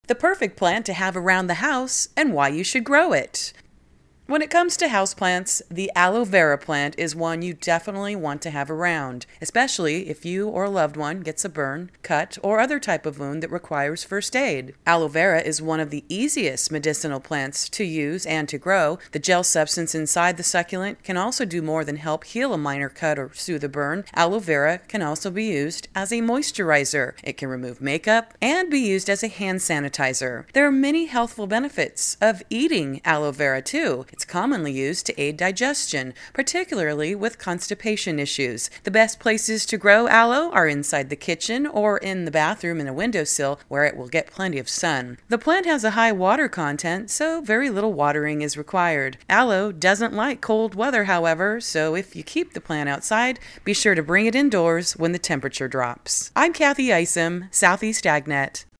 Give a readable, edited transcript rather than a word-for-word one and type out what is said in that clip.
The perfect plant to have around the house and why you should grow it. When it comes to houseplants, the aloe vera plant is one you definitely want to have around, especially if you or a loved one gets a burn, cut, or other type of wound that requires first aid. Aloe vera is one of the easiest medicinal plants to use and to grow. The gel substance inside the succulent can also do more than help heal a minor cut or soothe a burn. Aloe vera can also be used as a moisturizer. It can remove makeup and be used as a hand sanitizer. There are many healthful benefits of eating aloe vera too. It's commonly used to aid digestion, particularly with constipation issues. The best places to grow aloe are inside the kitchen or in the bathroom in a windowsill where it will get plenty of sun. The plant has a high water content, so very little watering is required. Aloe doesn't like cold weather, however, so if you keep the plant outside, be sure to bring it indoors when the temperature drops. I'm Kathy Isom, Southeast AgNet.